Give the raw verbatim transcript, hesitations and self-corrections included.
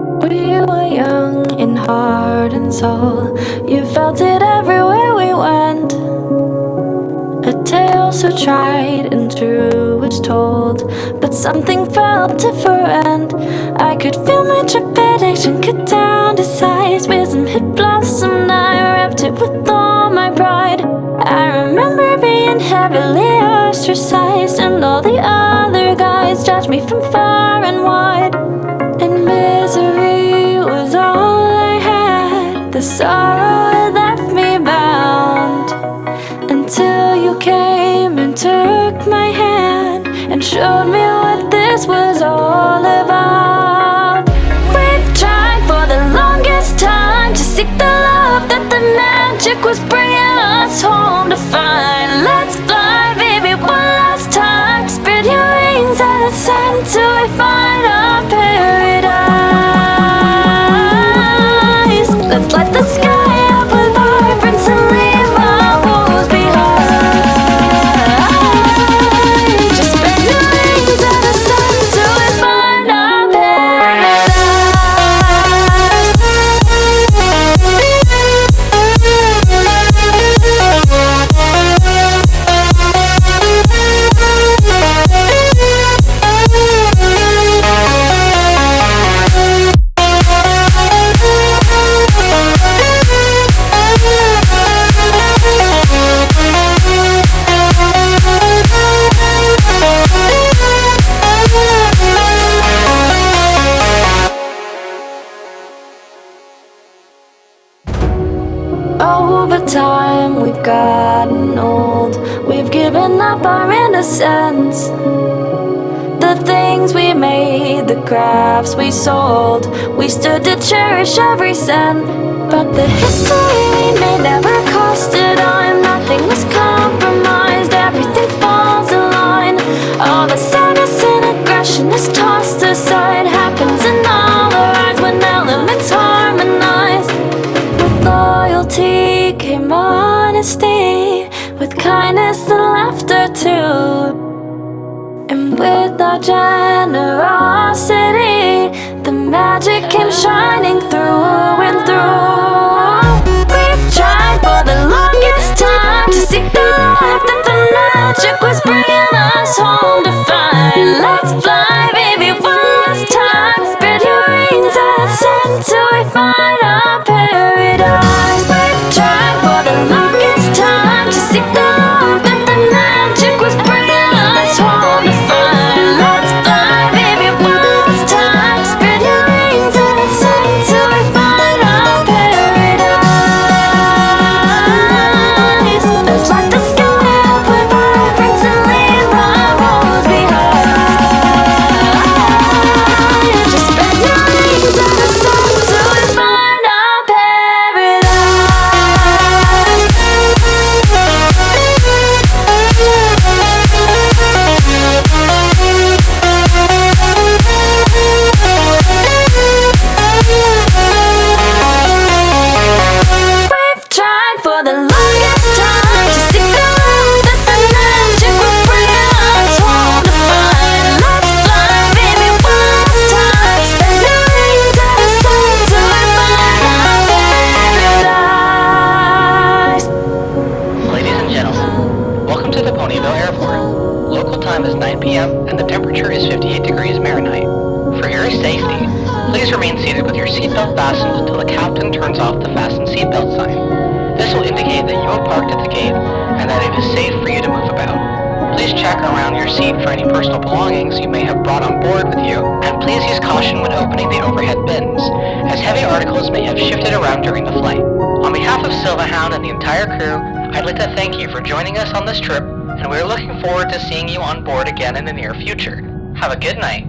We were young in heart and soul. You felt it everywhere we went. A tale so tried and true was told, but something felt different. I could feel my trepidation cut down to size. Wisdom had blossomed, I wrapped it with all my pride. I remember being heavily ostracized, and all the other guys judged me from far and wide. And misery was all I had. The sorrow had left me bound, until you came and took my hand and showed me what this was all about. We've tried for the longest time to seek the love that the magic was bringing us home to find. Let's fly, baby, one last time. Spread your wings and ascend till we find our paradise. Let's light the sky up with vibrance and leave our woes behind. Just spread your wings and ascend till we find our paradise. Over time we've gotten old. We've given up our innocence. The things we made, the crafts we sold, we stood to cherish every cent. But the history we made never cost a dime. Nothing was compromised, everything falls in line. All the sadness and aggression is tossed aside. Happens in all the rides when elements harmonize. With loyalty came honesty, with kindness and laughter too. And with our generosity, the magic came shining through and through. We've tried for the longest time to seek the love that the magic was bringing us home to find. Let's fly, baby, one last time. Spread your wings and ascend till we find our paradise. We've tried for the longest time to seek the love that the magic was bringing us home to find. Let's fly, baby, one last time. Spread your wings and ascend till we find our paradise. Let's light the sky up with vibrance and leave our woes behind. Just spread your wings and ascend till we find our paradise. We've tried for the longest time to seek the love that the magic was bringing us home to find. Let's fly, baby, one last time. Spread your wings and ascend till we find our paradise. Ladies and gentlemen, welcome to the Ponyville Airport. Local time is nine p m and the temperature is fifty-eight degrees Fahrenheit. For your safety, please remain seated with your seatbelt fastened until the captain turns off the fasten seatbelt sign. This will indicate that you have parked at the gate and that it is safe for you to move about. Please check around your seat for any personal belongings you may have brought on board with you, and please use caution when opening the overhead bins, as heavy articles may have shifted around during the flight. On behalf of Silverhound and the entire crew, I'd like to thank you for joining us on this trip, and we're looking forward to seeing you on board again in the near future. Have a good night.